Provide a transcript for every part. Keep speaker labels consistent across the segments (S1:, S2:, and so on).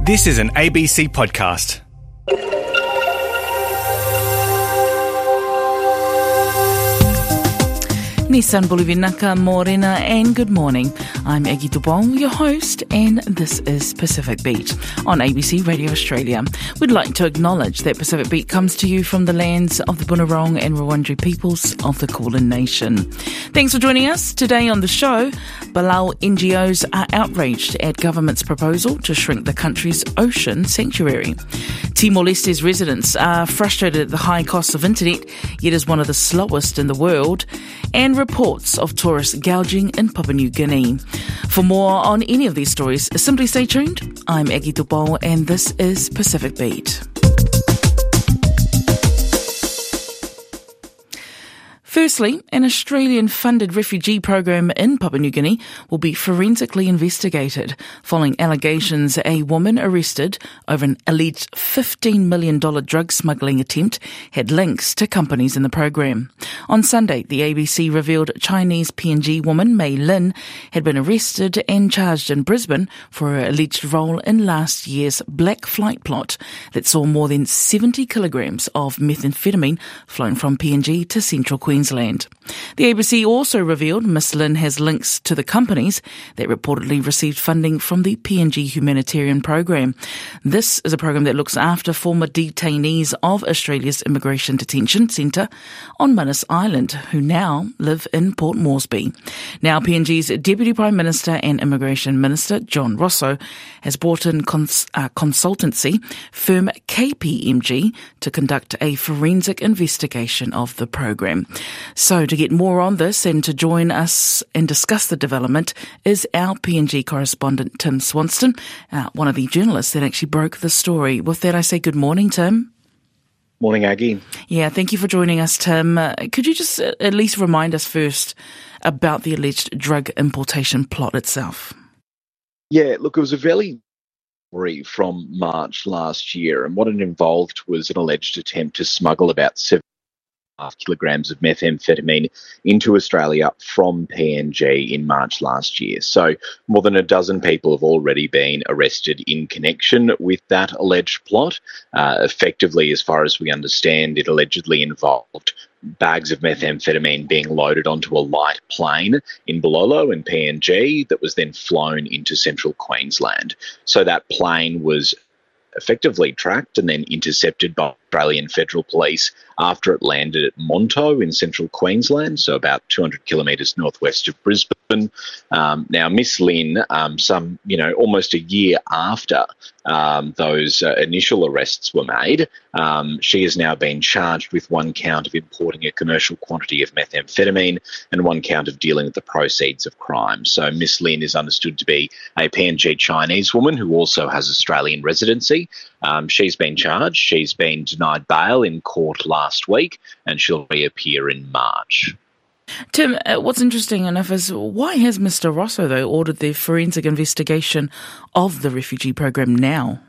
S1: This is an ABC podcast.
S2: Nissan Bolivinaka Morena and good morning. I'm Aggie Dubong, your host, and this is Pacific Beat on ABC Radio Australia. We'd like to acknowledge that Pacific Beat comes to you from the lands of the Bunurong and Wurundjeri peoples of the Kulin Nation. Thanks for joining us today on the show. Palau NGOs are outraged at government's proposal to shrink the country's ocean sanctuary. Timor-Leste's residents are frustrated at the high cost of internet, yet is one of the slowest in the world, and reports of tourist gouging in Papua New Guinea. For more on any of these stories, simply stay tuned. I'm Aggie Dubong and this is Pacific Beat. Firstly, an Australian-funded refugee program in Papua New Guinea will be forensically investigated following allegations a woman arrested over an alleged $15 million drug smuggling attempt had links to companies in the program. On Sunday, the ABC revealed Chinese PNG woman Mei Lin had been arrested and charged in Brisbane for her alleged role in last year's Black Flight plot that saw more than 70 kilograms of methamphetamine flown from PNG to central Queensland. The ABC also revealed Miss Lin has links to the companies that reportedly received funding from the PNG humanitarian program. This is a program that looks after former detainees of Australia's Immigration Detention Centre on Manus Island, who now live in Port Moresby. Now PNG's Deputy Prime Minister and Immigration Minister, John Rosso, has brought in consultancy firm KPMG to conduct a forensic investigation of the program. So to get more on this and to join us and discuss the development is our PNG correspondent, Tim Swanston, one of the journalists that actually broke the story. With that, I say good morning, Tim.
S3: Morning, Aggie.
S2: Yeah, thank you for joining us, Tim. Could you just at least remind us first about the alleged drug importation plot itself?
S3: Yeah, look, it was a fairly story from March last year, and what it involved was an alleged attempt to smuggle about 7.5 kilograms of methamphetamine into Australia from PNG in March last year. So more than a dozen people have already been arrested in connection with that alleged plot. Effectively, as far as we understand, it allegedly involved bags of methamphetamine being loaded onto a light plane in Bololo in PNG that was then flown into central Queensland. So that plane was effectively tracked and then intercepted by Australian Federal Police after it landed at Monto in central Queensland, so about 200 kilometres northwest of Brisbane. Now, Miss Lin, almost a year after those initial arrests were made, she has now been charged with one count of importing a commercial quantity of methamphetamine and one count of dealing with the proceeds of crime. So Miss Lin is understood to be a PNG Chinese woman who also has Australian residency. She's been charged. She's been denied bail in court last week and she'll reappear in March.
S2: Tim, what's interesting enough is why has Mr. Rosso, though, ordered the forensic investigation of the refugee program now?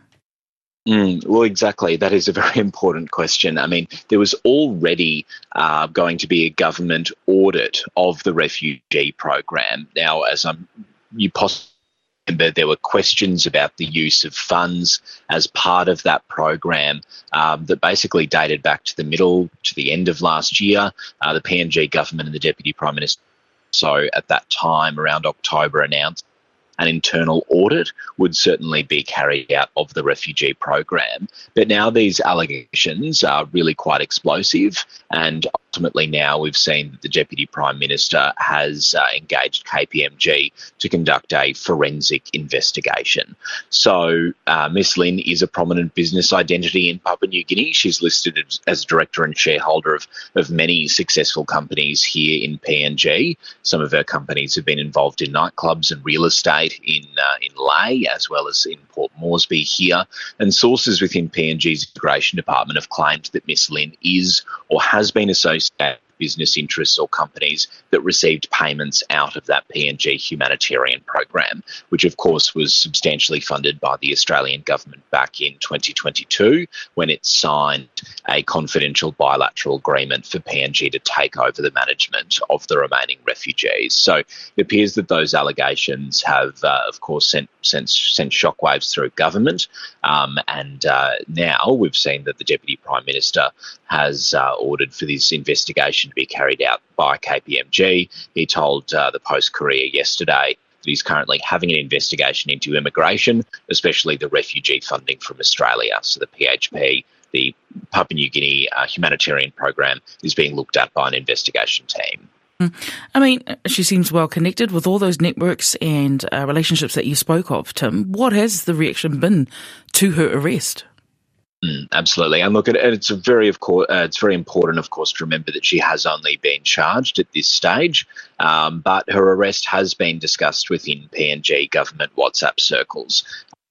S3: Well, exactly. That is a very important question. I mean, there was already going to be a government audit of the refugee program. Now, as you possibly remember, there were questions about the use of funds as part of that program that basically dated back to the end of last year. The PNG government and the Deputy Prime Minister, so at that time, around October, announced an internal audit would certainly be carried out of the refugee program. But now these allegations are really quite explosive, and ultimately now we've seen that the Deputy Prime Minister has engaged KPMG to conduct a forensic investigation. So Miss Lin is a prominent business identity in Papua New Guinea. She's listed as director and shareholder of many successful companies here in PNG. Some of her companies have been involved in nightclubs and real estate in Lae, as well as in Port Moresby here. And sources within PNG's Immigration Department have claimed that Miss Lin is or has been associated with business interests or companies that received payments out of that PNG humanitarian program, which of course was substantially funded by the Australian government back in 2022 when it signed a confidential bilateral agreement for PNG to take over the management of the remaining refugees. So it appears that those allegations have, of course, sent sent shockwaves through government. Now we've seen that the Deputy Prime Minister has ordered for this investigation to be carried out by KPMG. He told the Post-Courier yesterday that he's currently having an investigation into immigration, especially the refugee funding from Australia. So the PHP, the Papua New Guinea humanitarian program, is being looked at by an investigation team.
S2: I mean, she seems well connected with all those networks and relationships that you spoke of, Tim. What has the reaction been to her arrest?
S3: Absolutely. And look, it's very important, of course, to remember that she has only been charged at this stage, but her arrest has been discussed within PNG government WhatsApp circles.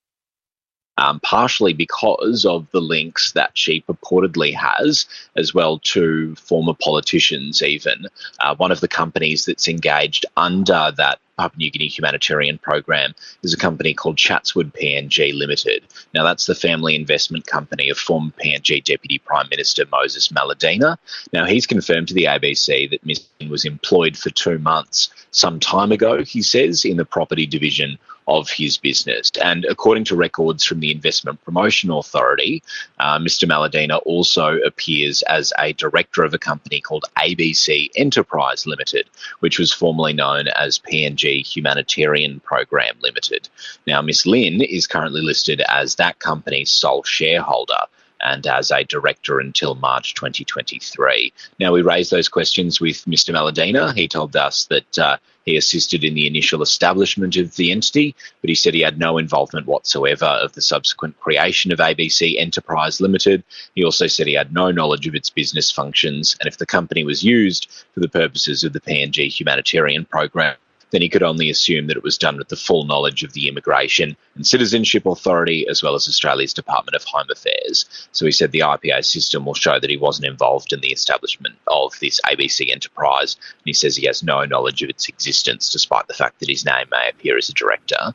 S3: Partially because of the links that she purportedly has, as well to former politicians even. One of the companies that's engaged under that Papua New Guinea humanitarian program is a company called Chatswood PNG Limited. Now, that's the family investment company of former PNG Deputy Prime Minister Moses Maladina. Now, he's confirmed to the ABC that Ms. Lin was employed for 2 months some time ago, he says, in the property division of his business. And according to records from the Investment Promotion Authority, Mr. Maladina also appears as a director of a company called ABC Enterprise Limited, which was formerly known as PNG Humanitarian Program Limited. Now, Ms. Lin is currently listed as that company's sole shareholder and as a director until March 2023. Now, we raised those questions with Mr. Maladina. He told us that he assisted in the initial establishment of the entity, but he said he had no involvement whatsoever of the subsequent creation of ABC Enterprise Limited. He also said he had no knowledge of its business functions, and if the company was used for the purposes of the PNG humanitarian program, then he could only assume that it was done with the full knowledge of the Immigration and Citizenship Authority, as well as Australia's Department of Home Affairs. So he said the IPA system will show that he wasn't involved in the establishment of this ABC enterprise, and he says he has no knowledge of its existence, despite the fact that his name may appear as a director.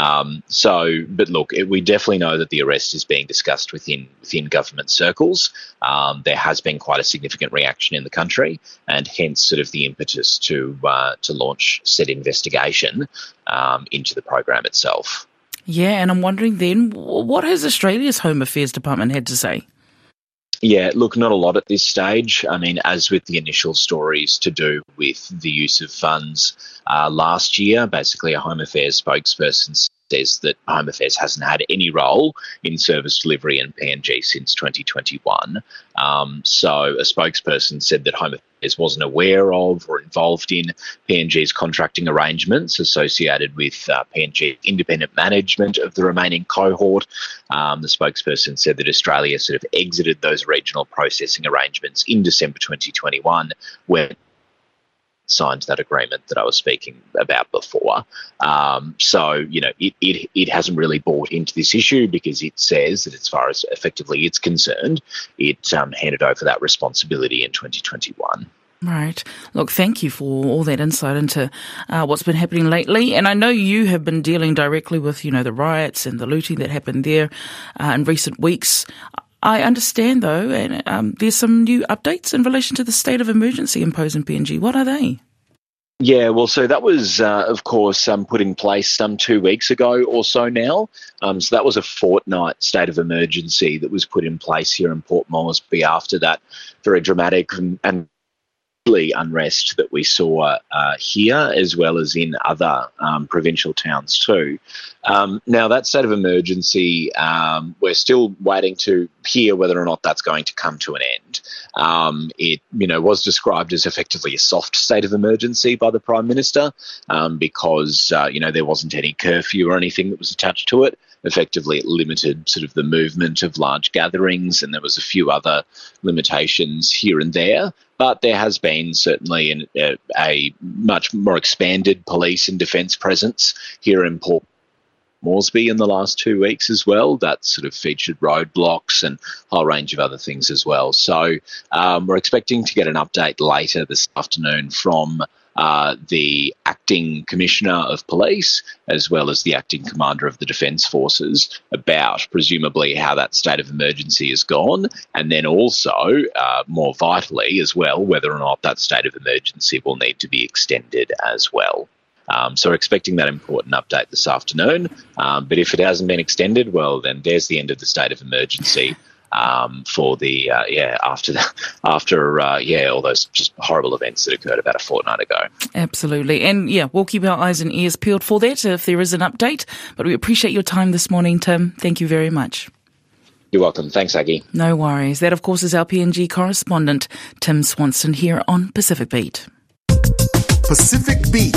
S3: But look, we definitely know that the arrest is being discussed within government circles. There has been quite a significant reaction in the country, and hence sort of the impetus to launch said investigation into the program itself.
S2: Yeah, and I'm wondering then, what has Australia's Home Affairs Department had to say?
S3: Yeah, look, not a lot at this stage. I mean, as with the initial stories to do with the use of funds last year, basically a Home Affairs spokesperson says that Home Affairs hasn't had any role in service delivery in PNG since 2021. So a spokesperson said that Home Affairs wasn't aware of or involved in PNG's contracting arrangements associated with PNG independent management of the remaining cohort. The spokesperson said that Australia sort of exited those regional processing arrangements in December 2021, where signed that agreement that I was speaking about before. So, you know, it hasn't really bought into this issue because it says that as far as effectively it's concerned, it handed over that responsibility in 2021.
S2: Right. Look, thank you for all that insight into what's been happening lately. And I know you have been dealing directly with, you know, the riots and the looting that happened there in recent weeks. I understand, though, and there's some new updates in relation to the state of emergency imposed in PNG. What are they?
S3: Yeah, well, so that was, of course, put in place 2 weeks ago or so now. So that was a fortnight state of emergency that was put in place here in Port Moresby after that very dramatic and unrest that we saw here, as well as in other provincial towns too. Now, that state of emergency, we're still waiting to hear whether or not that's going to come to an end. It, was described as effectively a soft state of emergency by the Prime Minister because, there wasn't any curfew or anything that was attached to it. Effectively, it limited sort of the movement of large gatherings, and there was a few other limitations here and there. But there has been certainly a much more expanded police and defence presence here in Port Moresby in the last 2 weeks as well. That sort of featured roadblocks and a whole range of other things as well. So we're expecting to get an update later this afternoon from the acting commissioner of police, as well as the acting commander of the Defence Forces, about presumably how that state of emergency has gone, and then also, more vitally as well, whether or not that state of emergency will need to be extended as well. So we're expecting that important update this afternoon. But if it hasn't been extended, well, then there's the end of the state of emergency for the after all those just horrible events that occurred about a fortnight ago.
S2: Absolutely. And we'll keep our eyes and ears peeled for that if there is an update. But we appreciate your time this morning, Tim. Thank you very much.
S3: You're welcome. Thanks, Aggie.
S2: No worries. That, of course, is our PNG correspondent, Tim Swanston, here on Pacific Beat.
S4: Pacific Beat.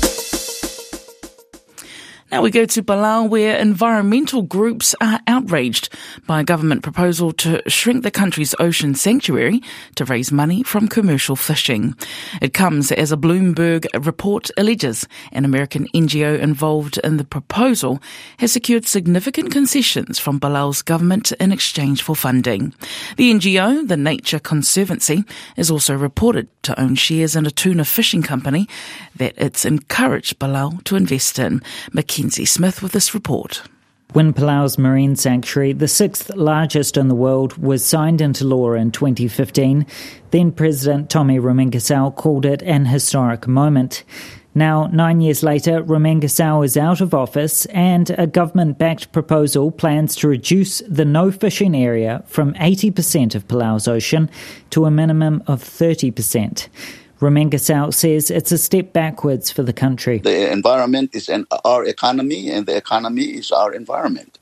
S2: Now we go to Palau, where environmental groups are outraged by a government proposal to shrink the country's ocean sanctuary to raise money from commercial fishing. It comes as a Bloomberg report alleges an American NGO involved in the proposal has secured significant concessions from Palau's government in exchange for funding. The NGO, the Nature Conservancy, is also reported to own shares in a tuna fishing company that it's encouraged Palau to invest in. Mackenzie Smith with this report.
S5: When Palau's marine sanctuary, the sixth largest in the world, was signed into law in 2015, then President Tommy Rumengasau called it an historic moment. Now, 9 years later, Rumengasau is out of office and a government-backed proposal plans to reduce the no-fishing area from 80% of Palau's ocean to a minimum of 30%. Rumengasau says it's a step backwards for the country.
S6: The environment is our economy, and the economy is our environment.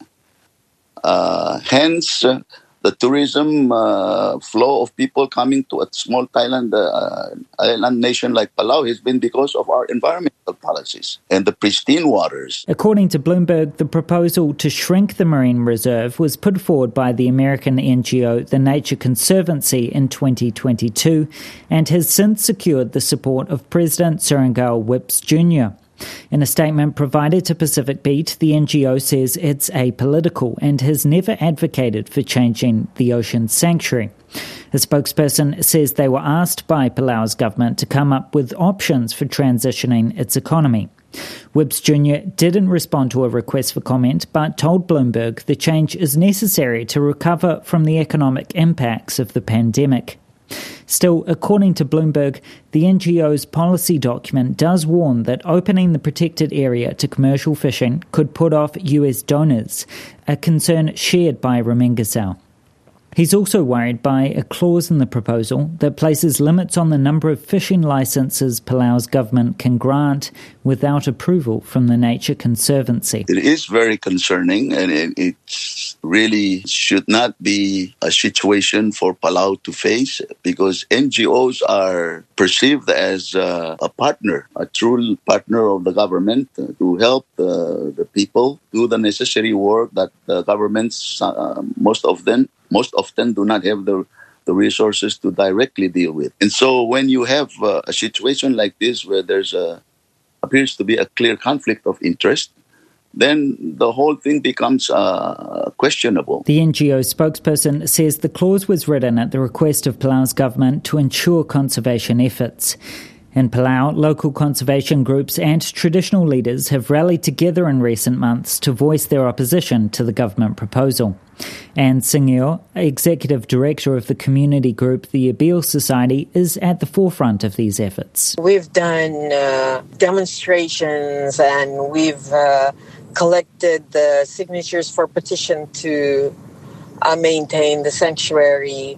S6: Hence, the tourism flow of people coming to a small island nation like Palau has been because of our environmental policies and the pristine waters.
S5: According to Bloomberg, the proposal to shrink the marine reserve was put forward by the American NGO, the Nature Conservancy, in 2022 and has since secured the support of President Surangao Whipps Jr. In a statement provided to Pacific Beat, the NGO says it's apolitical and has never advocated for changing the ocean sanctuary. A spokesperson says they were asked by Palau's government to come up with options for transitioning its economy. Whipps Jr. didn't respond to a request for comment, but told Bloomberg the change is necessary to recover from the economic impacts of the pandemic. Still, according to Bloomberg, the NGO's policy document does warn that opening the protected area to commercial fishing could put off US donors, a concern shared by Rumengasau. He's also worried by a clause in the proposal that places limits on the number of fishing licenses Palau's government can grant without approval from the Nature Conservancy.
S6: It is very concerning, and it really should not be a situation for Palau to face, because NGOs are perceived as a partner, a true partner of the government to help the people do the necessary work that the governments, most often do not have the resources to directly deal with. And so when you have a situation like this where there's appears to be a clear conflict of interest, then the whole thing becomes questionable.
S5: The NGO spokesperson says the clause was written at the request of Palau's government to ensure conservation efforts. In Palau, local conservation groups and traditional leaders have rallied together in recent months to voice their opposition to the government proposal. Anne Singio, executive director of the community group the Abil Society, is at the forefront of these efforts.
S7: We've done demonstrations and we've collected the signatures for petition to maintain the sanctuary.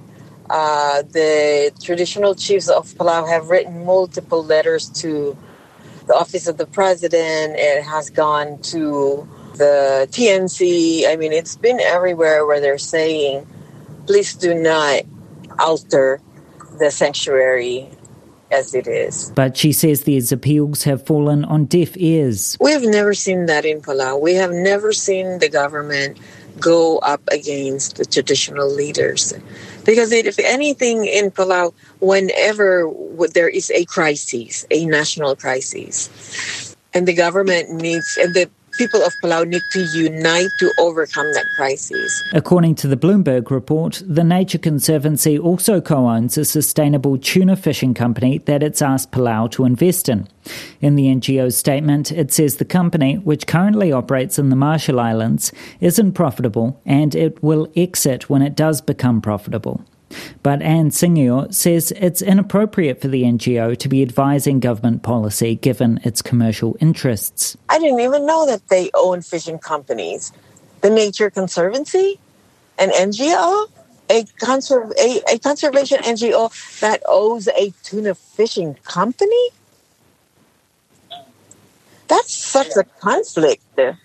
S7: The traditional chiefs of Palau have written multiple letters to the office of the president. It has gone to the TNC. I mean, it's been everywhere where they're saying, please do not alter the sanctuary as it is.
S5: But she says these appeals have fallen on deaf ears.
S7: We have never seen that in Palau. We have never seen the government go up against the traditional leaders. Because if anything in Palau, whenever there is a crisis, a national crisis, and the government needs, and the people of Palau need to unite to overcome that crisis.
S5: According to the Bloomberg report, the Nature Conservancy also co-owns a sustainable tuna fishing company that it's asked Palau to invest in. In the NGO's statement, it says the company, which currently operates in the Marshall Islands, isn't profitable and it will exit when it does become profitable. But Anne Singeo says it's inappropriate for the NGO to be advising government policy given its commercial interests.
S7: I didn't even know that they own fishing companies. The Nature Conservancy, an NGO, a conservation NGO that owns a tuna fishing company? That's such a conflict.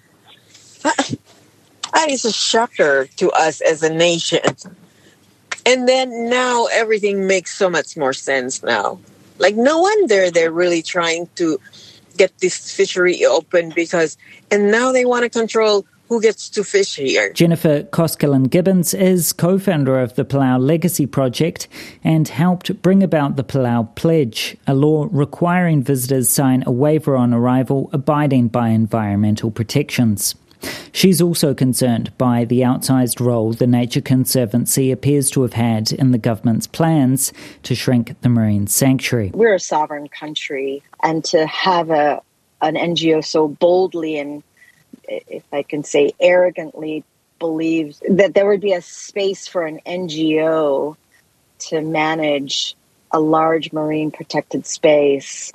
S7: That is a shocker to us as a nation. And then now everything makes so much more sense now. Like, no wonder they're really trying to get this fishery open and now they want to control who gets to fish here.
S5: Jennifer Koskinen-Gibbons is co-founder of the Palau Legacy Project and helped bring about the Palau Pledge, a law requiring visitors sign a waiver on arrival abiding by environmental protections. She's also concerned by the outsized role the Nature Conservancy appears to have had in the government's plans to shrink the marine sanctuary.
S8: We're a sovereign country, and to have an NGO so boldly and, if I can say, arrogantly believes that there would be a space for an NGO to manage a large marine protected space,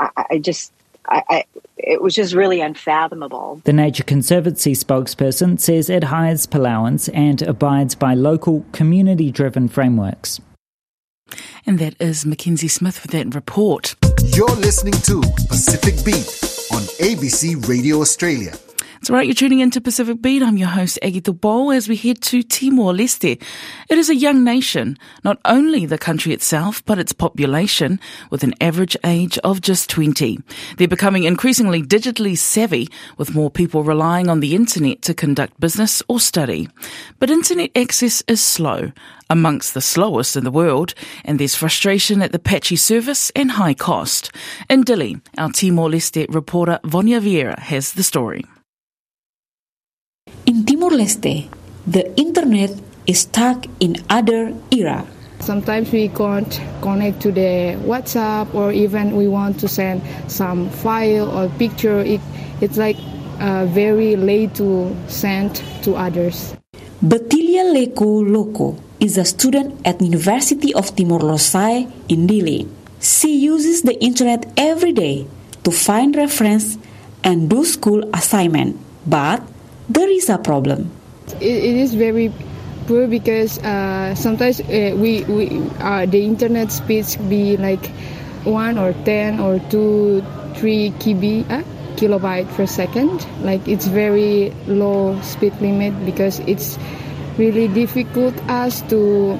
S8: it was just really unfathomable.
S5: The Nature Conservancy spokesperson says it hires Palauans and abides by local community-driven frameworks.
S2: And that is Mackenzie Smith with that report.
S4: You're listening to Pacific Beat on ABC Radio Australia.
S2: That's right, you're tuning into Pacific Beat. I'm your host, Aggie Taupo, as we head to Timor-Leste. It is a young nation, not only the country itself, but its population, with an average age of just 20. They're becoming increasingly digitally savvy, with more people relying on the internet to conduct business or study. But internet access is slow, amongst the slowest in the world, and there's frustration at the patchy service and high cost. In Dili, our Timor-Leste reporter Vonia Vieira has the story.
S9: In Timor-Leste, the internet is stuck in other era.
S10: Sometimes we can't connect to the WhatsApp, or even we want to send some file or picture. It's like very late to send to others.
S9: Betilia Leku Loko is a student at University of Timor-Leste in Dili. She uses the internet every day to find reference and do school assignment, but there is a problem.
S10: It is very poor because sometimes the internet speeds be like 1 or 10 or 2, 3 kilobyte per second. Like, it's very low speed limit because it's really difficult us to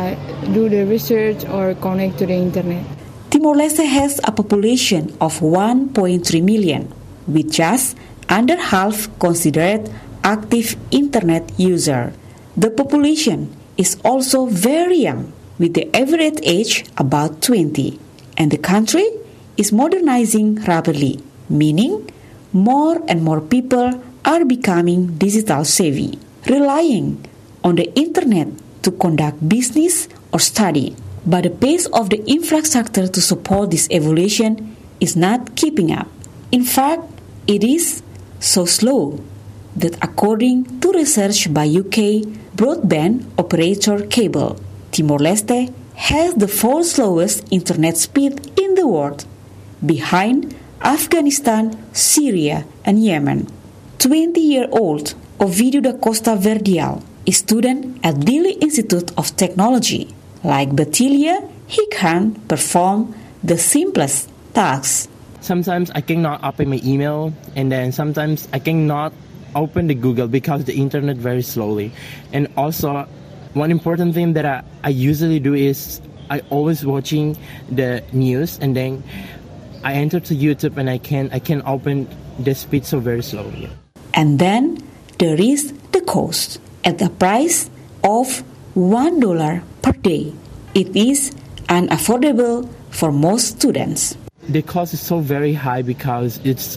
S10: do the research or connect to the internet.
S9: Timor-Leste has a population of 1.3 million, with just under half considered active internet user. The population is also very young, with the average age about 20, and the country is modernizing rapidly, meaning more and more people are becoming digital savvy, relying on the internet to conduct business or study. But the pace of the infrastructure to support this evolution is not keeping up. In fact, it is so slow that, according to research by UK broadband operator Cable, Timor-Leste has the 4th slowest internet speed in the world, behind Afghanistan, Syria, and Yemen. 20-year-old Ovidio da Costa Verdial, a student at Dili Institute of Technology. Like Betilia, he can perform the simplest tasks.
S11: Sometimes I cannot open my email, and then sometimes I cannot open the Google because the internet very slowly. And also, one important thing that I usually do is I always watching the news, and then I enter to YouTube and I can open the speed so very slowly.
S9: And then there is the cost at the price of $1 per day. It is unaffordable for most students.
S11: The cost is so very high because it's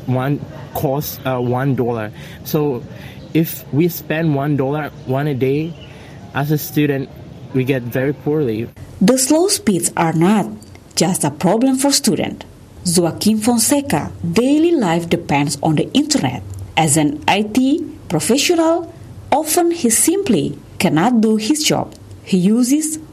S11: $1. So if we spend $1 a day as a student, we get very poorly.
S9: The slow speeds are not just a problem for students. Joaquim Fonseca daily life depends on the internet. As an IT professional, often he simply cannot do his job. He uses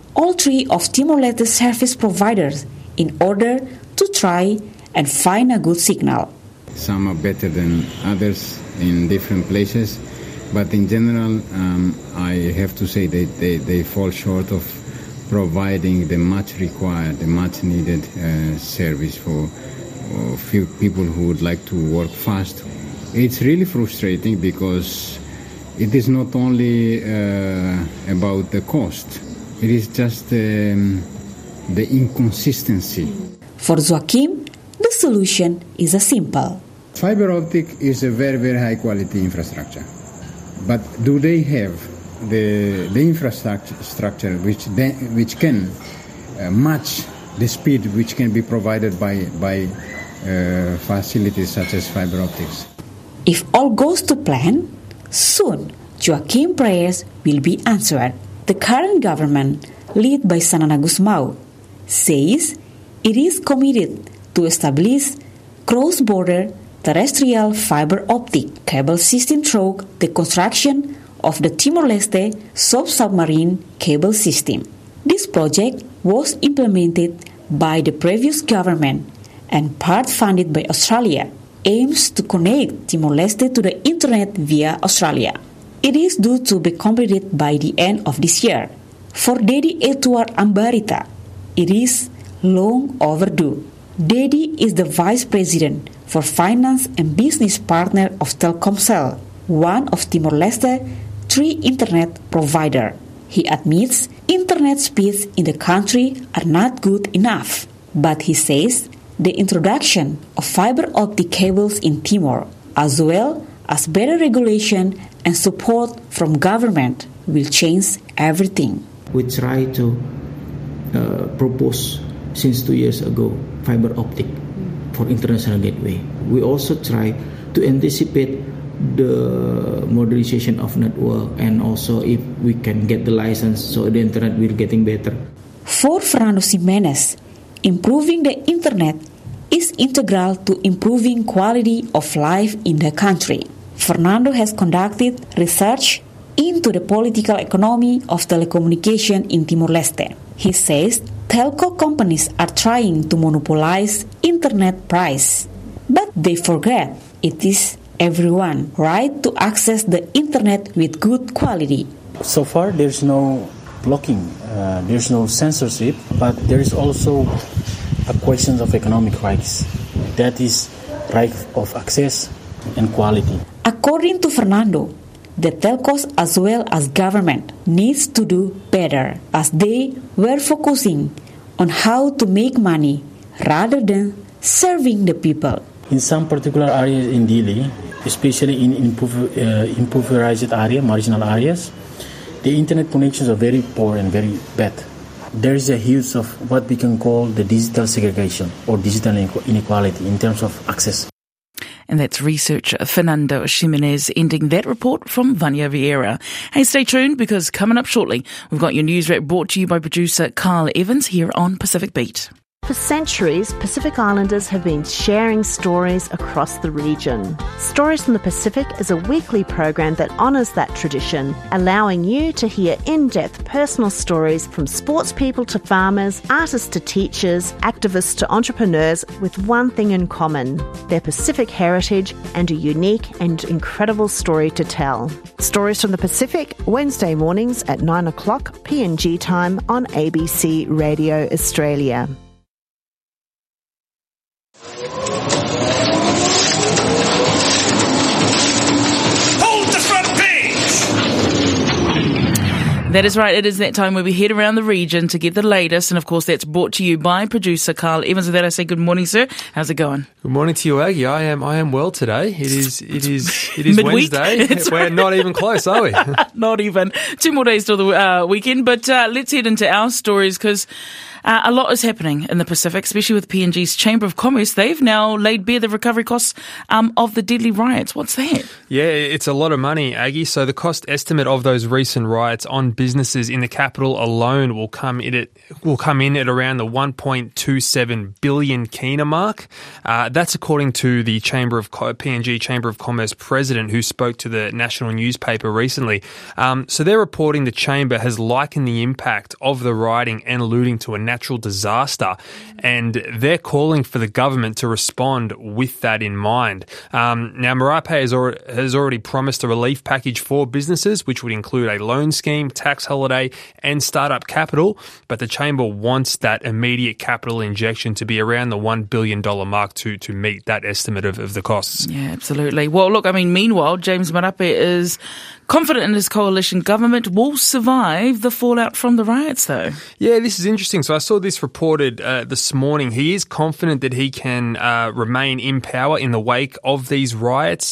S9: all three of Timor-Leste service providers in order to try and find a good signal.
S12: Some are better than others in different places, but in general, I have to say they fall short of providing the much required, the much needed service for few people who would like to work fast. It's really frustrating because it is not only about the cost, it is just the inconsistency.
S9: For Joaquim, the solution is simple.
S12: Fiber optic is a very, very high quality infrastructure. But do they have the infrastructure which can match the speed which can be provided by facilities such as fiber optics?
S9: If all goes to plan, soon Joaquim prayers will be answered. The current government, led by Sanana Gusmao, says it is committed to establish cross-border terrestrial fiber optic cable system through the construction of the Timor-Leste submarine cable system. This project was implemented by the previous government and part funded by Australia, aims to connect Timor-Leste to the internet via Australia. It is due to be completed by the end of this year. For Dedi Edward Ambarita, it is long overdue. Dedi is the Vice President for Finance and Business Partner of Telkomsel, one of Timor-Leste's three internet providers. He admits internet speeds in the country are not good enough, but he says the introduction of fiber optic cables in Timor, as well as better regulation and support from government, will change everything.
S13: We try to propose since 2 years ago fiber optic for international gateway. We also try to anticipate the modernization of network and also if we can get the license so the internet will getting better.
S9: For Fernando Ximenez, improving the internet is integral to improving quality of life in the country. Fernando has conducted research into the political economy of telecommunication in Timor-Leste. He says telco companies are trying to monopolize internet price, but they forget it is everyone's right to access the internet with good quality.
S14: So far, there's no blocking, there's no censorship, but there is also a question of economic rights. That is right of access and quality.
S9: According to Fernando, the telcos as well as government needs to do better as they were focusing on how to make money rather than serving the people.
S14: In some particular areas in Dili, especially in impoverished areas, marginal areas, the internet connections are very poor and very bad. There is a huge of what we can call the digital segregation or digital inequality in terms of access.
S2: And that's researcher Fernando Ximenez ending that report from Vanya Vieira. Hey, stay tuned because coming up shortly, we've got your news wrap brought to you by producer Carl Evans here on Pacific Beat.
S15: For centuries, Pacific Islanders have been sharing stories across the region. Stories from the Pacific is a weekly program that honours that tradition, allowing you to hear in-depth personal stories from sports people to farmers, artists to teachers, activists to entrepreneurs with one thing in common, their Pacific heritage and a unique and incredible story to tell. Stories from the Pacific, Wednesday mornings at 9 o'clock PNG time on ABC Radio Australia.
S2: That is right. It is that time where we head around the region to get the latest. And of course, that's brought to you by producer Carl Evans. With that, I say good morning, sir. How's it going?
S16: Good morning to you, Aggie. I am well today. It is
S2: Midweek.
S16: Wednesday. We're not even close, are we?
S2: Not even. 2 more days till the weekend. But let's head into our stories because A lot is happening in the Pacific, especially with PNG's Chamber of Commerce. They've now laid bare the recovery costs of the deadly riots. What's that?
S16: Yeah, it's a lot of money, Aggie. So the cost estimate of those recent riots on businesses in the capital alone will come in at around the 1.27 billion kina mark. That's according to the PNG Chamber of Commerce president, who spoke to the national newspaper recently. So they're reporting the chamber has likened the impact of the rioting and looting to a natural disaster, and they're calling for the government to respond with that in mind. Now, Marape has already promised a relief package for businesses, which would include a loan scheme, tax holiday, and startup capital, but the chamber wants that immediate capital injection to be around the $1 billion mark to meet that estimate of the costs.
S2: Yeah, absolutely. Well, look, meanwhile, James Marape is confident in his coalition government will survive the fallout from the riots, though.
S16: Yeah, this is interesting. So I saw this reported this morning. He is confident that he can remain in power in the wake of these riots.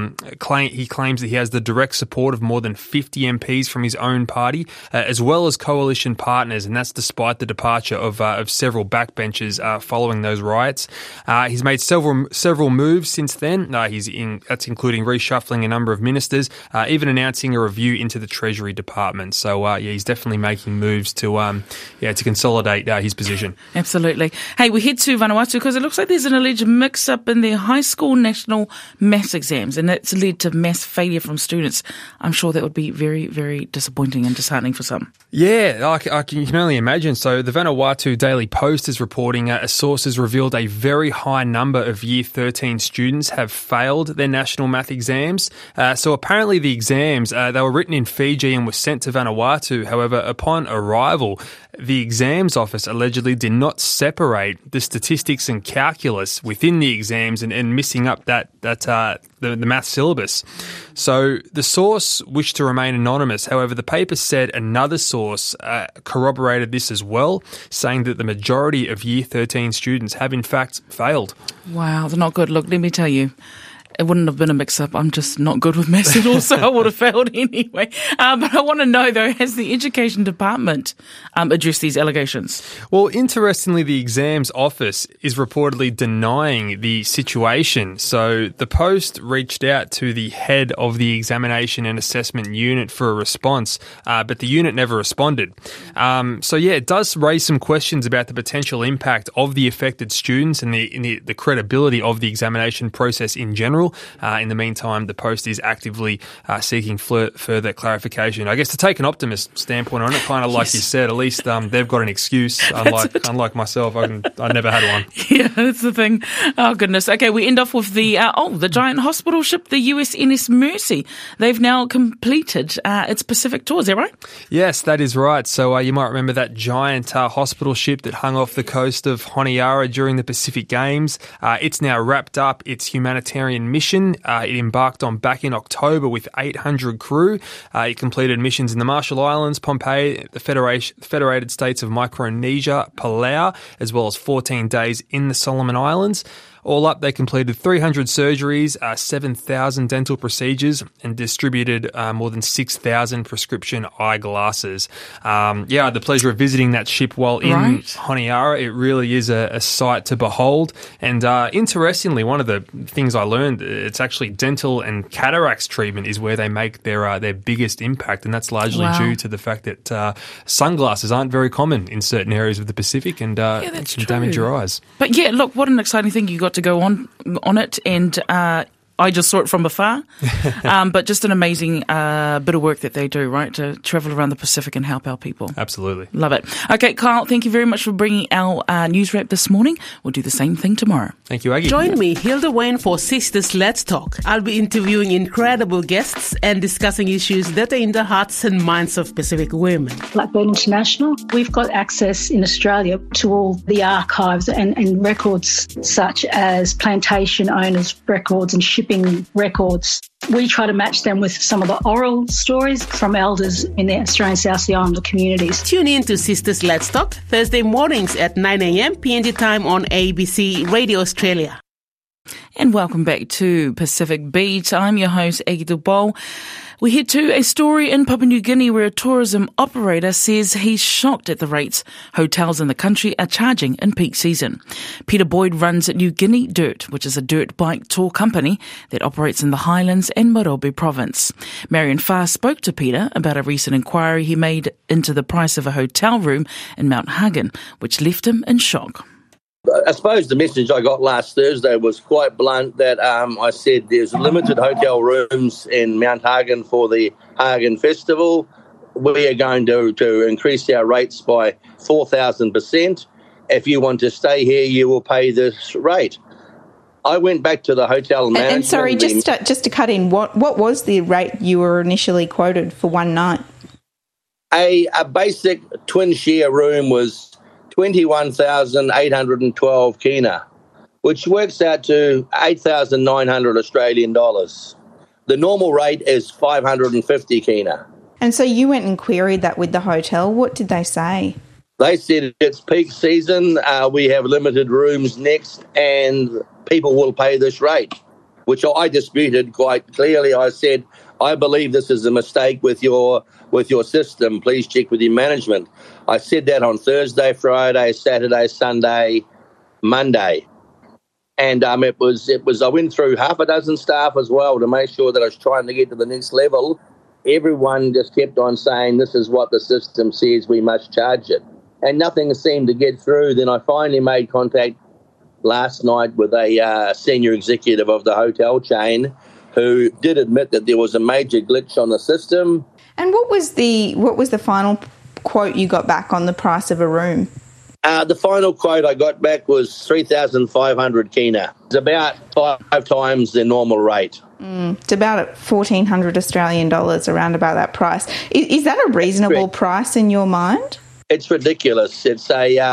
S16: He claims that he has the direct support of more than 50 MPs from his own party, as well as coalition partners, and that's despite the departure of several backbenchers following those riots. He's made several moves since then. That's including reshuffling a number of ministers, even announcing a review into the Treasury Department. So, he's definitely making moves to consolidate his position.
S2: Absolutely. Hey, we head to Vanuatu because it looks like there's an alleged mix-up in their high school national maths exams, and that's led to mass failure from students. I'm sure that would be very, very disappointing and disheartening for some.
S16: Yeah, I can only imagine. So the Vanuatu Daily Post is reporting a source has revealed a very high number of Year 13 students have failed their national math exams. So apparently the exams, they were written in Fiji and were sent to Vanuatu. However, upon arrival, the exams office allegedly did not separate the statistics and calculus within the exams and missing up the math syllabus. So the source wished to remain anonymous. However, the paper said another source corroborated this as well, saying that the majority of Year 13 students have in fact failed.
S2: Wow, they're not good. Look, let me tell you. It wouldn't have been a mix-up. I'm just not good with maths at all, so I would have failed anyway. But I want to know, though, has the Education Department addressed these allegations?
S16: Well, interestingly, the exams office is reportedly denying the situation. So the Post reached out to the head of the Examination and Assessment Unit for a response, but the unit never responded. It does raise some questions about the potential impact of the affected students and the credibility of the examination process in general. In the meantime, the Post is actively seeking further clarification. I guess to take an optimist standpoint on it, kind of like you said, at least they've got an excuse, unlike myself. I never had one.
S2: Yeah, that's the thing. Oh, goodness. Okay, we end off with the giant hospital ship, the USNS Mercy. They've now completed its Pacific tour, is that right?
S16: Yes, that is right. So you might remember that giant hospital ship that hung off the coast of Honiara during the Pacific Games. It's now wrapped up its humanitarian mission. It embarked on back in October with 800 crew. It completed missions in the Marshall Islands, Pohnpei, the Federated States of Micronesia, Palau, as well as 14 days in the Solomon Islands. All up, they completed 300 surgeries, 7,000 dental procedures, and distributed more than 6,000 prescription eyeglasses. I had the pleasure of visiting that ship while in Honiara. It really is a sight to behold. And interestingly, one of the things I learned, it's actually dental and cataracts treatment is where they make their biggest impact, and that's largely due to the fact that sunglasses aren't very common in certain areas of the Pacific, and it can damage your eyes.
S2: But yeah, look, what an exciting thing you got to go on it, and I just saw it from afar, but just an amazing bit of work that they do, right, to travel around the Pacific and help our people.
S16: Absolutely.
S2: Love it. Okay, Kyle, thank you very much for bringing our news wrap this morning. We'll do the same thing tomorrow.
S16: Thank you, Aggie.
S17: Join me, Hilda Wayne, for Sisters Let's Talk. I'll be interviewing incredible guests and discussing issues that are in the hearts and minds of Pacific women.
S18: Blackbird International, we've got access in Australia to all the archives and records such as plantation owners' records and shipping records. We try to match them with some of the oral stories from elders in the Australian South Sea Islander communities.
S17: Tune in to Sisters Let's Talk Thursday mornings at 9 a.m. PNG time on ABC Radio Australia.
S2: And welcome back to Pacific Beat. I'm your host, Aggie Dubol. We head to a story in Papua New Guinea where a tourism operator says he's shocked at the rates hotels in the country are charging in peak season. Peter Boyd runs New Guinea Dirt, which is a dirt bike tour company that operates in the Highlands and Morobe province. Marion Farr spoke to Peter about a recent inquiry he made into the price of a hotel room in Mount Hagen, which left him in shock.
S19: I suppose the message I got last Thursday was quite blunt that I said there's limited hotel rooms in Mount Hagen for the Hagen Festival. We are going to increase our rates by 4,000%. If you want to stay here, you will pay this rate. I went back to the hotel management.
S20: And sorry, just to cut in, what was the rate you were initially quoted for one night?
S19: A basic twin-share room was 21,812 kina, which works out to 8,900 Australian dollars. The normal rate is 550 kina.
S20: And so you went and queried that with the hotel. What did they say?
S19: They said it's peak season, we have limited rooms next, and people will pay this rate, which I disputed quite clearly. I said, I believe this is a mistake with your system. Please check with your management. I said that on Thursday, Friday, Saturday, Sunday, Monday. And it was. I went through half a dozen staff as well to make sure that I was trying to get to the next level. Everyone just kept on saying, this is what the system says, we must charge it. And nothing seemed to get through. Then I finally made contact last night with a senior executive of the hotel chain who did admit that there was a major glitch on the system. And
S20: what was the final quote you got back on the price of a room?
S19: The final quote I got back was 3,500 kina. It's about 5 times the normal rate.
S20: It's about 1,400 Australian dollars, around about that price. Is that a reasonable price in your mind?
S19: It's ridiculous. It's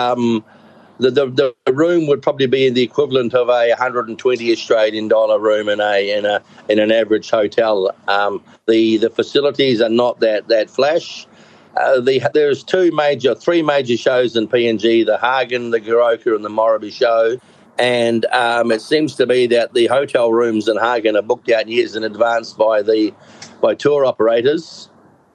S19: the room would probably be the equivalent of a 120 Australian dollar room in an average hotel. The facilities are not that flash. There's three major shows in PNG: the Hagen, the Goroka, and the Morobe show. And it seems to be that the hotel rooms in Hagen are booked out years in advance by tour operators.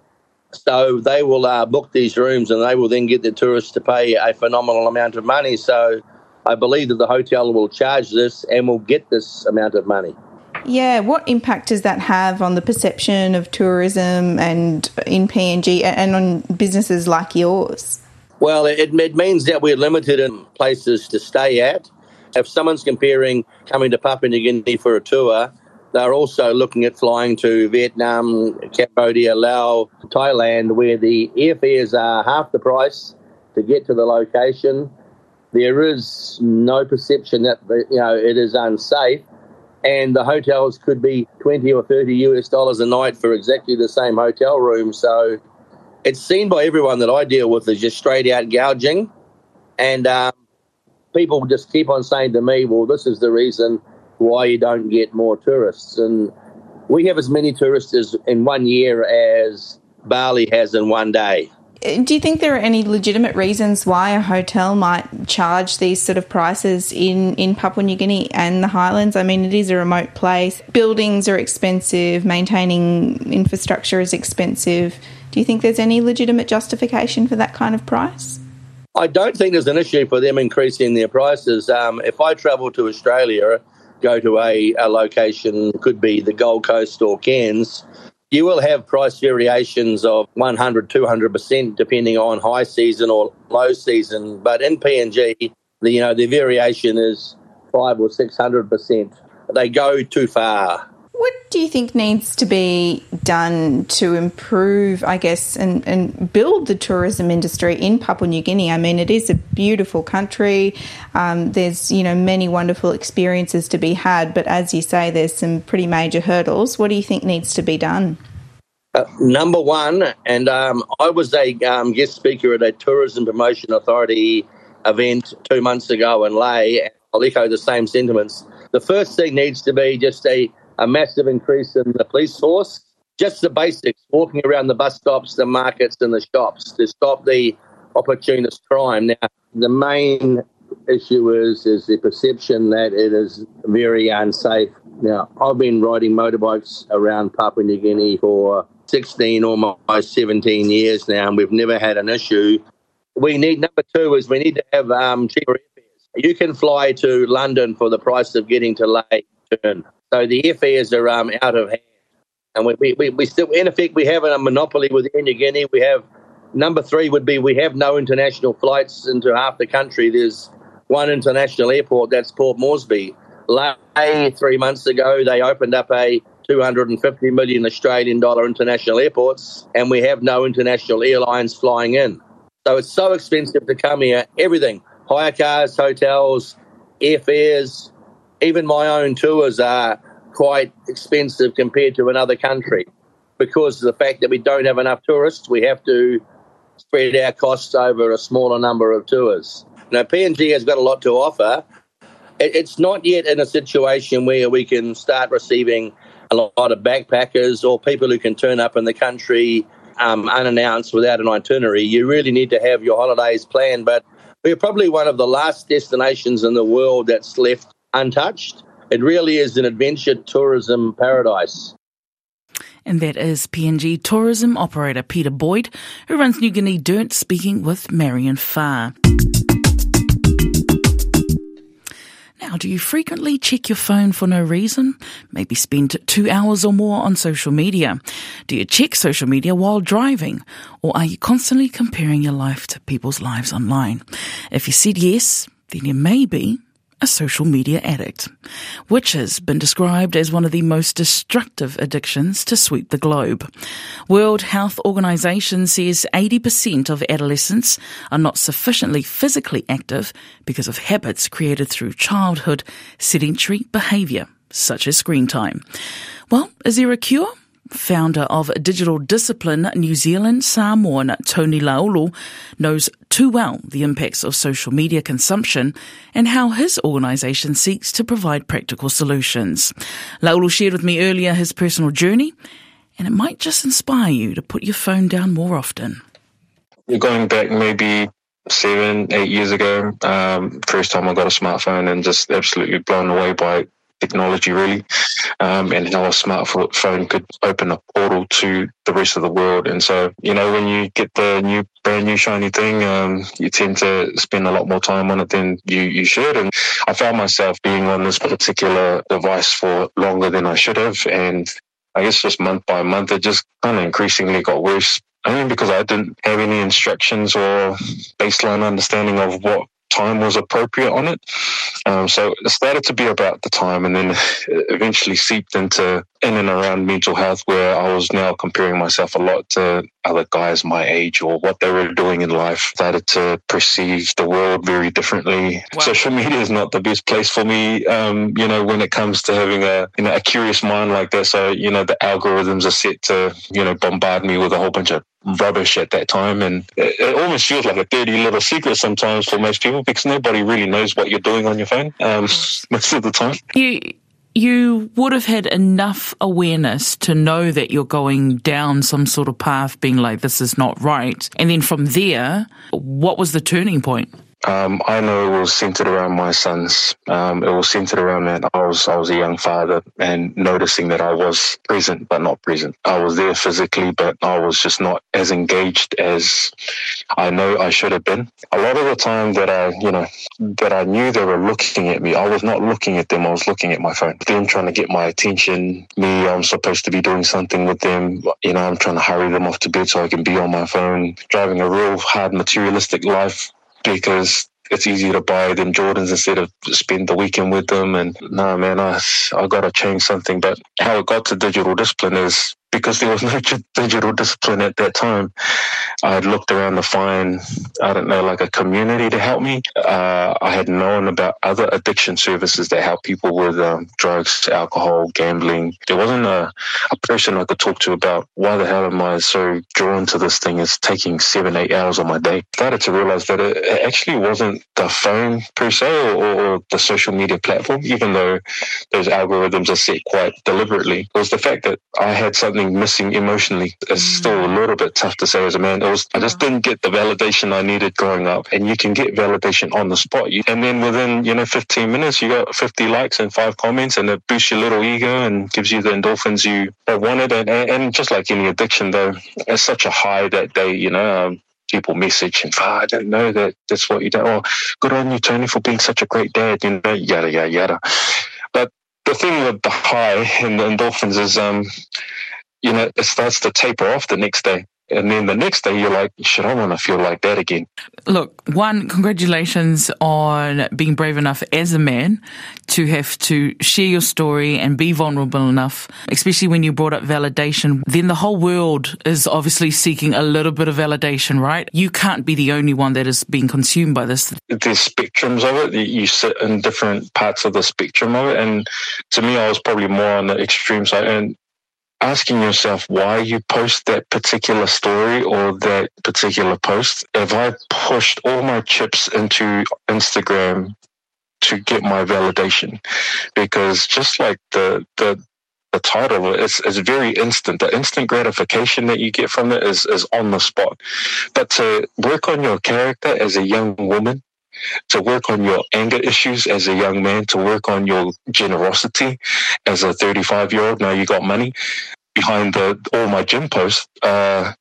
S19: So they will book these rooms and they will then get the tourists to pay a phenomenal amount of money. So I believe that the hotel will charge this and will get this amount of money.
S20: Yeah, what impact does that have on the perception of tourism and in PNG and on businesses like yours?
S19: Well, it means that we're limited in places to stay at. If someone's comparing coming to Papua New Guinea for a tour, they're also looking at flying to Vietnam, Cambodia, Laos, Thailand, where the airfares are half the price to get to the location. There is no perception that it is unsafe, and the hotels could be $20 or $30 a night for exactly the same hotel room. So it's seen by everyone that I deal with as just straight out gouging, and people just keep on saying to me, well, this is the reason why you don't get more tourists. And we have as many tourists in 1 year as Bali has in 1 day.
S20: Do you think there are any legitimate reasons why a hotel might charge these sort of prices in Papua New Guinea and the Highlands? I mean, it is a remote place. Buildings are expensive. Maintaining infrastructure is expensive. Do you think there's any legitimate justification for that kind of price?
S19: I don't think there's an issue for them increasing their prices. If I travel to Australia, go to a location, could be the Gold Coast or Cairns, you will have price variations of 100, 200% depending on high season or low season. But in PNG, the variation is 500 or 600%. They go too far.
S20: What do you think needs to be done to improve, I guess, and build the tourism industry in Papua New Guinea? I mean, it is a beautiful country. There's, many wonderful experiences to be had. But as you say, there's some pretty major hurdles. What do you think needs to be done?
S19: Number one, and I was a guest speaker at a Tourism Promotion Authority event 2 months ago in Lae. I'll echo the same sentiments. The first thing needs to be just a massive increase in the police force, just the basics, walking around the bus stops, the markets and the shops to stop the opportunist crime. Now, the main issue is the perception that it is very unsafe. Now, I've been riding motorbikes around Papua New Guinea for 16, almost 17 years now, and we've never had an issue. Number two is we need to have cheaper airfares. You can fly to London for the price of getting to Lae. So the airfares are out of hand. And we still, in effect, we have a monopoly with Air Niugini. We have, number three would be we have no international flights into half the country. There's one international airport, that's Port Moresby. Lae, 3 months ago, they opened up a 250 million Australian dollar international airports, and we have no international airlines flying in. So it's so expensive to come here. Everything, hire cars, hotels, airfares, even my own tours are quite expensive compared to another country because of the fact that we don't have enough tourists. We have to spread our costs over a smaller number of tours. Now, PNG has got a lot to offer. It's not yet in a situation where we can start receiving a lot of backpackers or people who can turn up in the country unannounced without an itinerary. You really need to have your holidays planned, but we're probably one of the last destinations in the world that's left untouched. It really is an adventure tourism paradise.
S2: And that is PNG tourism operator Peter Boyd, who runs New Guinea Dirt, speaking with Marion Farr. Now, do you frequently check your phone for no reason? Maybe spend 2 hours or more on social media? Do you check social media while driving? Or are you constantly comparing your life to people's lives online? If you said yes, then you may be a social media addict, which has been described as one of the most destructive addictions to sweep the globe. World Health Organization says 80% of adolescents are not sufficiently physically active because of habits created through childhood sedentary behaviour, such as screen time. Well, is there a cure? Founder of Digital Discipline New Zealand, Samoan Tony Laulu, knows too well the impacts of social media consumption and how his organisation seeks to provide practical solutions. Laulu shared with me earlier his personal journey, and it might just inspire you to put your phone down more often.
S21: Going back maybe 7-8 years ago, first time I got a smartphone and just absolutely blown away by technology, really, and how a smartphone could open a portal to the rest of the world. And so, when you get the brand new shiny thing, you tend to spend a lot more time on it than you should. And I found myself being on this particular device for longer than I should have. And I guess just month by month, it just kind of increasingly got worse, only because I didn't have any instructions or baseline understanding of what time was appropriate on it. So it started to be about the time, and then eventually seeped into in and around mental health, where I was now comparing myself a lot to other guys my age or what they were doing in life. Started to perceive the world very differently. Wow. Social media is not the best place for me, when it comes to having a curious mind like that. So, the algorithms are set to, bombard me with a whole bunch of rubbish at that time, and it almost feels like a dirty little secret sometimes for most people, because nobody really knows what you're doing on your phone most of the time.
S2: You would have had enough awareness to know that you're going down some sort of path, being like, this is not right. And then from there, what was the turning point?
S21: I know it was centered around my sons. It was centered around that I was a young father, and noticing that I was present but not present. I was there physically, but I was just not as engaged as I know I should have been. A lot of the time that I knew they were looking at me, I was not looking at them. I was looking at my phone. Them trying to get my attention. Me, I'm supposed to be doing something with them. I'm trying to hurry them off to bed so I can be on my phone, driving a real hard materialistic life, because it's easier to buy them Jordans instead of spend the weekend with them. And no, man, I got to change something. But how it got to digital discipline is because there was no digital discipline at that time. I had looked around to find, like a community to help me. I had known about other addiction services that help people with drugs, alcohol, gambling. There wasn't a person I could talk to about why the hell am I so drawn to this thing. It's taking 7-8 hours of my day. I started to realize that it actually wasn't the phone per se or the social media platform, even though those algorithms are set quite deliberately. It was the fact that I had something something missing emotionally. It's still a little bit tough to say as a man. I just didn't get the validation I needed growing up. And you can get validation on the spot. And then within, 15 minutes, you got 50 likes and 5 comments, and it boosts your little ego and gives you the endorphins you wanted. And just like any addiction, though, it's such a high that they, people message and I didn't know that's what you do. Oh, good on you, Tony, for being such a great dad, yada, yada, yada. But the thing with the high and the endorphins is, it starts to taper off the next day. And then the next day, you're like, shit, I want to feel like that again.
S2: Look, one, congratulations on being brave enough as a man to have to share your story and be vulnerable enough, especially when you brought up validation. Then the whole world is obviously seeking a little bit of validation, right? You can't be the only one that is being consumed by this.
S21: There's spectrums of it. You sit in different parts of the spectrum of it. And to me, I was probably more on the extreme side. And asking yourself why you post that particular story or that particular post. If I pushed all my chips into Instagram to get my validation, because just like the title of it, it's very instant. The instant gratification that you get from it is on the spot. But to work on your character as a young woman, to work on your anger issues as a young man, to work on your generosity as a 35-year-old. Now you got money behind all my gym posts. Have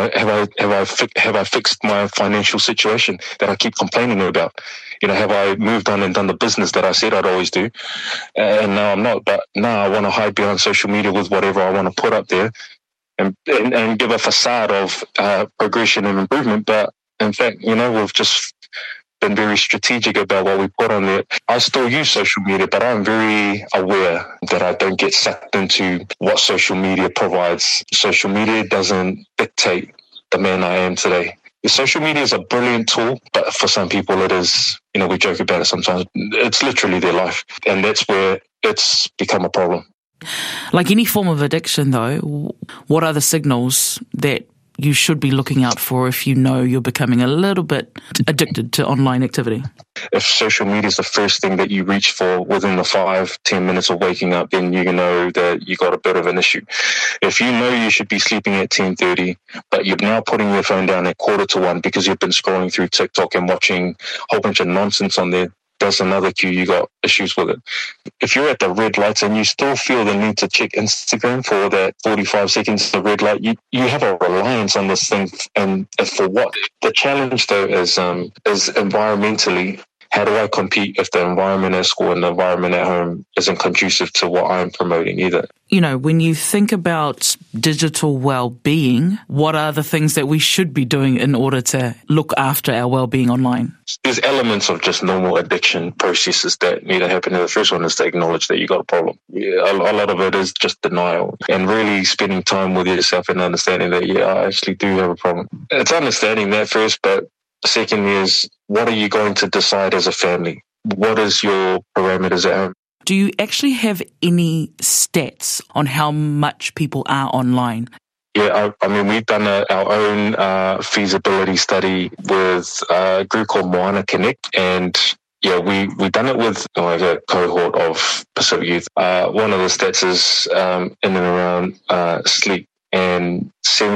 S21: I fixed my financial situation that I keep complaining about? Have I moved on and done the business that I said I'd always do? And now I'm not. But now I want to hide behind social media with whatever I want to put up there and give a facade of progression and improvement. But in fact, we've just been very strategic about what we put on there. I still use social media, but I'm very aware that I don't get sucked into what social media provides. Social media doesn't dictate the man I am today. The social media is a brilliant tool, but for some people it is, we joke about it sometimes, it's literally their life. And that's where it's become a problem.
S2: Like any form of addiction, though, what are the signals that you should be looking out for if you know you're becoming a little bit addicted to online activity?
S21: If social media is the first thing that you reach for within the 5-10 minutes of waking up, then you know that you got a bit of an issue. If you know you should be sleeping at 10:30, but you're now putting your phone down at 1:45 because you've been scrolling through TikTok and watching a whole bunch of nonsense on there, that's another cue you got issues with it. If you're at the red lights and you still feel the need to check Instagram for that 45 seconds of red light, you have a reliance on this thing. And for what? The challenge, though, is environmentally. How do I compete if the environment at school and the environment at home isn't conducive to what I'm promoting either?
S2: When you think about digital well-being, what are the things that we should be doing in order to look after our well-being online?
S21: There's elements of just normal addiction processes that need to happen. The first one is to acknowledge that you got a problem. A lot of it is just denial and really spending time with yourself and understanding that, I actually do have a problem. It's understanding that first, but secondly is, what are you going to decide as a family? What is your parameters at home?
S2: Do you actually have any stats on how much people are online?
S21: Yeah, we've done our own feasibility study with a group called Moana Connect, and we've done it with a cohort of Pacific youth. One of the stats is in and around sleep, and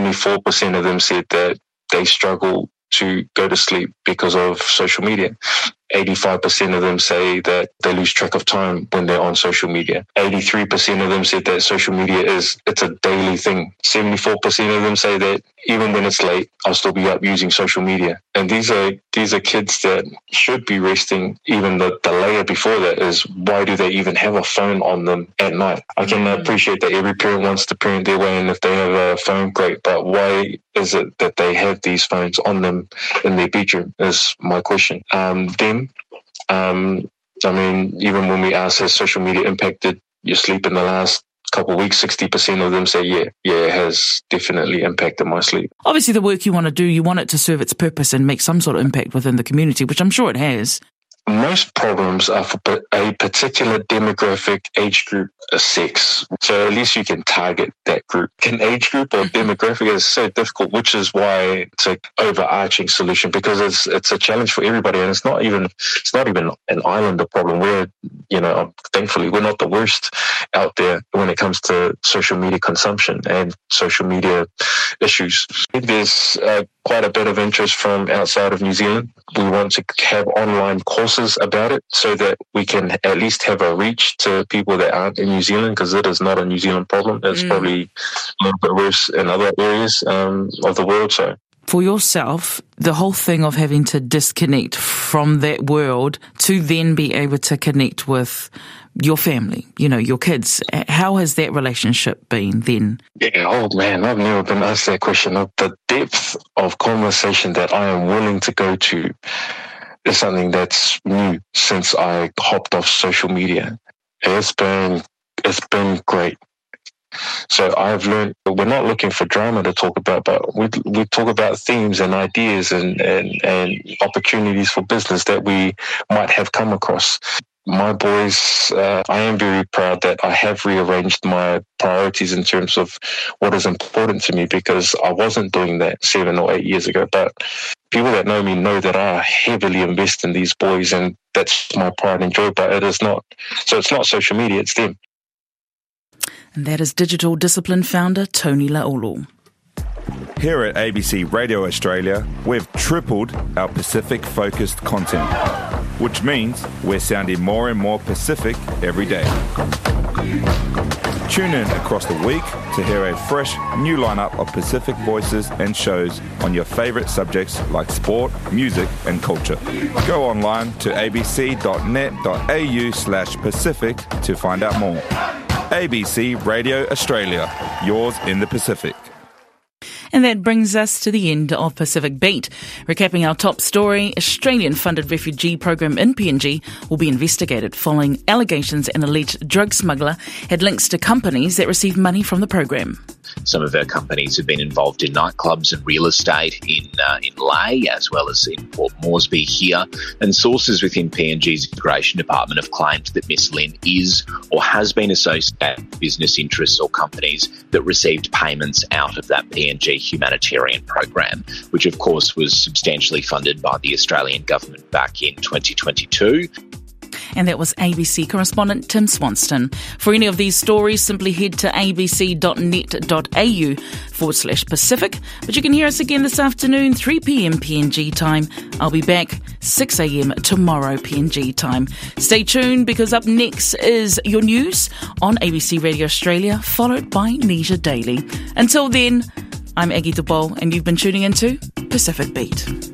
S21: 74% of them said that they struggle to go to sleep because of social media. 85% of them say that they lose track of time when they're on social media. 83% of them said that social media it's a daily thing. 74% of them say that even when it's late, I'll still be up using social media. And these are kids that should be resting. Even the layer before that is, why do they even have a phone on them at night? I can appreciate that every parent wants to parent their way, and if they have a phone, great. But why is it that they have these phones on them in their bedroom is my question. Even when we ask, has social media impacted your sleep in the last couple of weeks, 60% of them say, yeah, it has definitely impacted my sleep.
S2: Obviously, the work you want to do, you want it to serve its purpose and make some sort of impact within the community, which I'm sure it has.
S21: most problems are for a particular demographic, age group, sex. So at least you can target that group. An age group or demographic is so difficult, which is why it's an overarching solution, because it's a challenge for everybody, and it's not even an islander problem. Thankfully, we're not the worst out there when it comes to social media consumption and social media issues. There's quite a bit of interest from outside of New Zealand. We want to have online courses about it so that we can at least have a reach to people that aren't in New Zealand, because it is not a New Zealand problem. It's probably a little bit worse in other areas of the world. So,
S2: for yourself, the whole thing of having to disconnect from that world to then be able to connect with your family, your kids, how has that relationship been then?
S21: Yeah, oh man, I've never been asked that question. The depth of conversation that I am willing to go to is something that's new since I hopped off social media. It's been great. So I've learned we're not looking for drama to talk about, but we talk about themes and ideas and opportunities for business that we might have come across. My boys, I am very proud that I have rearranged my priorities in terms of what is important to me, because I wasn't doing that 7 or 8 years ago. But people that know me know that I heavily invest in these boys, and that's my pride and joy. But it is not. So it's not social media, it's them.
S2: And that is Digital Discipline founder Tony Laulu.
S1: Here at ABC Radio Australia, we've tripled our Pacific-focused content, which means we're sounding more and more Pacific every day. Tune in across the week to hear a fresh new lineup of Pacific voices and shows on your favourite subjects like sport, music and culture. Go online to abc.net.au/Pacific to find out more. ABC Radio Australia, yours in the Pacific.
S2: And that brings us to the end of Pacific Beat. Recapping our top story, Australian-funded refugee program in PNG will be investigated following allegations an alleged drug smuggler had links to companies that received money from the program.
S3: Some of our companies have been involved in nightclubs and real estate in Lae, as well as in Port Moresby here. And sources within PNG's Immigration Department have claimed that Miss Lynn is or has been associated with business interests or companies that received payments out of that PNG humanitarian program, which of course was substantially funded by the Australian government back in 2022.
S2: And that was ABC correspondent Tim Swanston. For any of these stories, simply head to abc.net.au/Pacific. But you can hear us again this afternoon, 3 p.m. PNG time. I'll be back 6 a.m. tomorrow PNG time. Stay tuned, because up next is your news on ABC Radio Australia, followed by Nesia Daily. Until then, I'm Aggie Tupou, and you've been tuning into Pacific Beat.